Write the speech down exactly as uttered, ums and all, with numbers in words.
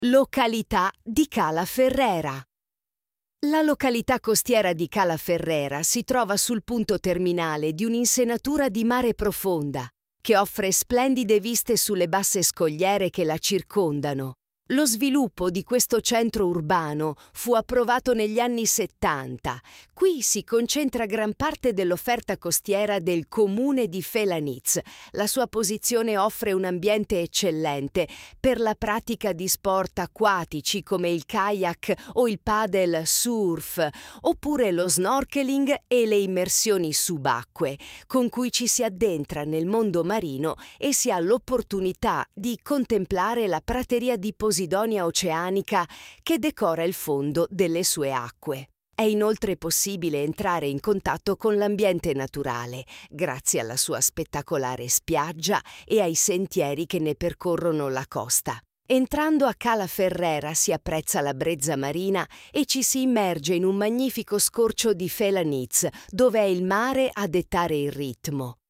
Località di Cala Ferrera. La località costiera di Cala Ferrera si trova sul punto terminale di un'insenatura di mare profonda, che offre splendide viste sulle basse scogliere che la circondano. Lo sviluppo di questo centro urbano fu approvato negli anni settanta. Qui si concentra gran parte dell'offerta costiera del comune di Felanitz. La sua posizione offre un ambiente eccellente per la pratica di sport acquatici come il kayak o il paddle surf, oppure lo snorkeling e le immersioni subacquee, con cui ci si addentra nel mondo marino e si ha l'opportunità di contemplare la prateria di Posidonia oceanica che decora il fondo delle sue acque. È inoltre possibile entrare in contatto con l'ambiente naturale, grazie alla sua spettacolare spiaggia e ai sentieri che ne percorrono la costa. Entrando a Cala Ferrera si apprezza la brezza marina e ci si immerge in un magnifico scorcio di Felanitz, dove è il mare a dettare il ritmo.